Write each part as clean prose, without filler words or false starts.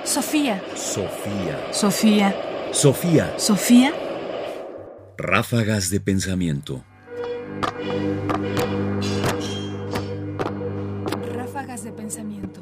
Sofía. Sofía. Sofía. Sofía. Sofía. Ráfagas de pensamiento. Ráfagas de pensamiento.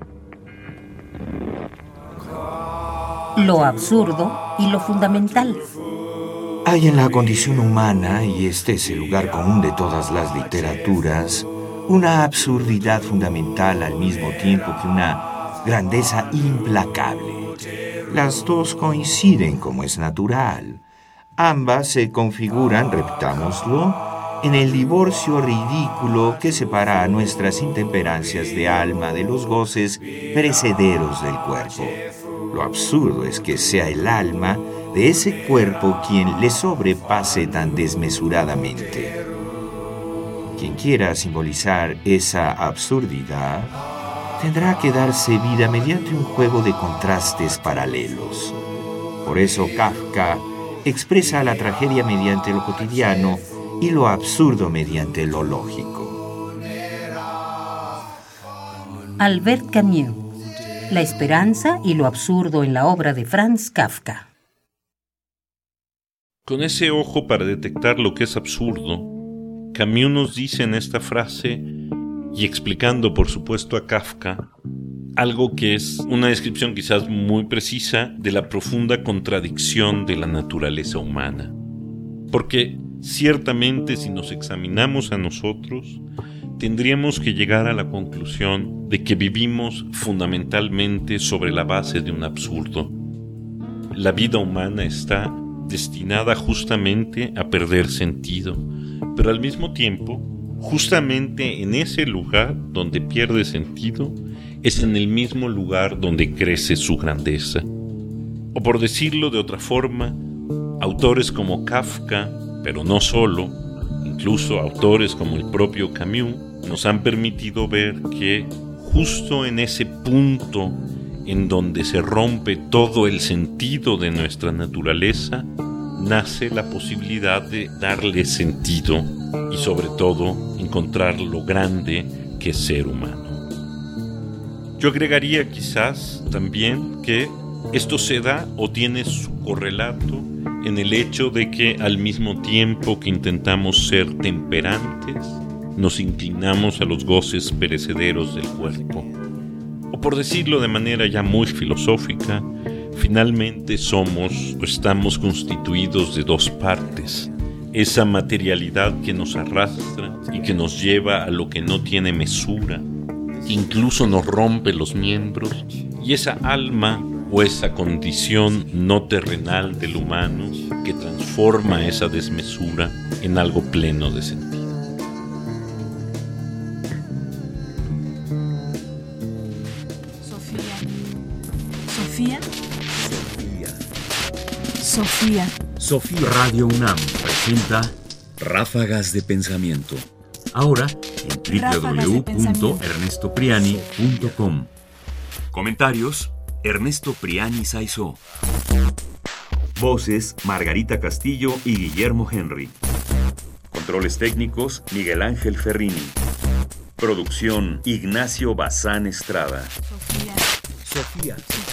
Lo absurdo y lo fundamental. Hay en la condición humana, y este es el lugar común de todas las literaturas, una absurdidad fundamental al mismo tiempo que una grandeza implacable. Las dos coinciden como es natural. Ambas se configuran, repitámoslo, en el divorcio ridículo que separa a nuestras intemperancias de alma de los goces perecederos del cuerpo. Lo absurdo es que sea el alma de ese cuerpo quien le sobrepase tan desmesuradamente. Quien quiera simbolizar esa absurdidad tendrá que darse vida mediante un juego de contrastes paralelos. Por eso Kafka expresa la tragedia mediante lo cotidiano y lo absurdo mediante lo lógico. Albert Camus. La esperanza y lo absurdo en la obra de Franz Kafka. Con ese ojo para detectar lo que es absurdo, Camus nos dice en esta frase, y explicando por supuesto a Kafka, algo que es una descripción quizás muy precisa de la profunda contradicción de la naturaleza humana. Porque ciertamente si nos examinamos a nosotros, tendríamos que llegar a la conclusión de que vivimos fundamentalmente sobre la base de un absurdo. La vida humana está destinada justamente a perder sentido, pero al mismo tiempo, justamente en ese lugar donde pierde sentido, es en el mismo lugar donde crece su grandeza. O por decirlo de otra forma, autores como Kafka, pero no solo, incluso autores como el propio Camus, nos han permitido ver que justo en ese punto en donde se rompe todo el sentido de nuestra naturaleza, nace la posibilidad de darle sentido y sobre todo encontrar lo grande que es ser humano. Yo agregaría quizás también que esto se da o tiene su correlato en el hecho de que al mismo tiempo que intentamos ser temperantes, nos inclinamos a los goces perecederos del cuerpo. O por decirlo de manera ya muy filosófica, finalmente somos o estamos constituidos de dos partes. Esa materialidad que nos arrastra y que nos lleva a lo que no tiene mesura, que incluso nos rompe los miembros, y esa alma o esa condición no terrenal del humano que transforma esa desmesura en algo pleno de sentido. Sofía. Sofía. Sofía. Radio UNAM presenta Ráfagas de Pensamiento. Ahora en www.ernestopriani.com. Comentarios: Ernesto Priani Saizó. Voces: Margarita Castillo y Guillermo Henry. Controles técnicos: Miguel Ángel Ferrini. Producción: Ignacio Bazán Estrada. Sofía. Sofía.